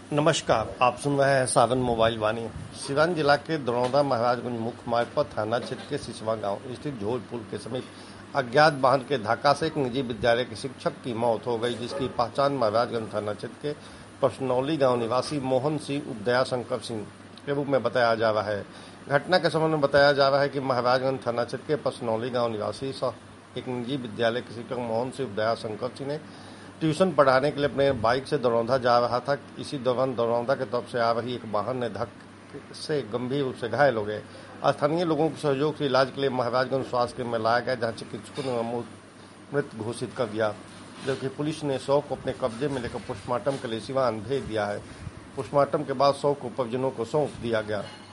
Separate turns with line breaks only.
नमस्कार, आप सुन रहे हैं सावन मोबाइल वाणी। सिवान जिला के दरौंदा महाराजगंज मुख्य मार्ग पर थाना क्षेत्र के सिसवा गांव स्थित झोल पुल के समीप अज्ञात वाहन के धक्का से एक निजी विद्यालय के शिक्षक की मौत हो गई, जिसकी पहचान महाराजगंज थाना क्षेत्र के पसनौली गांव निवासी मोहन सिंह उपदया शंकर सिंह के रूप में बताया जा रहा है। घटना के संबंध में बताया जा रहा है कि महाराजगंज थाना क्षेत्र के पसनौली गांव निवासी एक निजी विद्यालय के शिक्षक मोहन सिंह उपदया शंकर सिंह ने ट्यूशन पढ़ाने के लिए अपने बाइक से दरौंदा जा रहा था। इसी दौरान दरौंदा की तरफ से आ रही एक वाहन ने धक्के से गंभीर रूप से घायल हो गए। स्थानीय लोगों के सहयोग से इलाज के लिए महाराजगंज स्वास्थ्य केंद्र में लाया गया, जहां चिकित्सकों ने मृत घोषित कर दिया, जबकि पुलिस ने शव को अपने कब्जे में लेकर पोस्टमार्टम के लिए सिवान भेज दिया है। पोस्टमार्टम के बाद शव को परिजनों को सौंप दिया गया।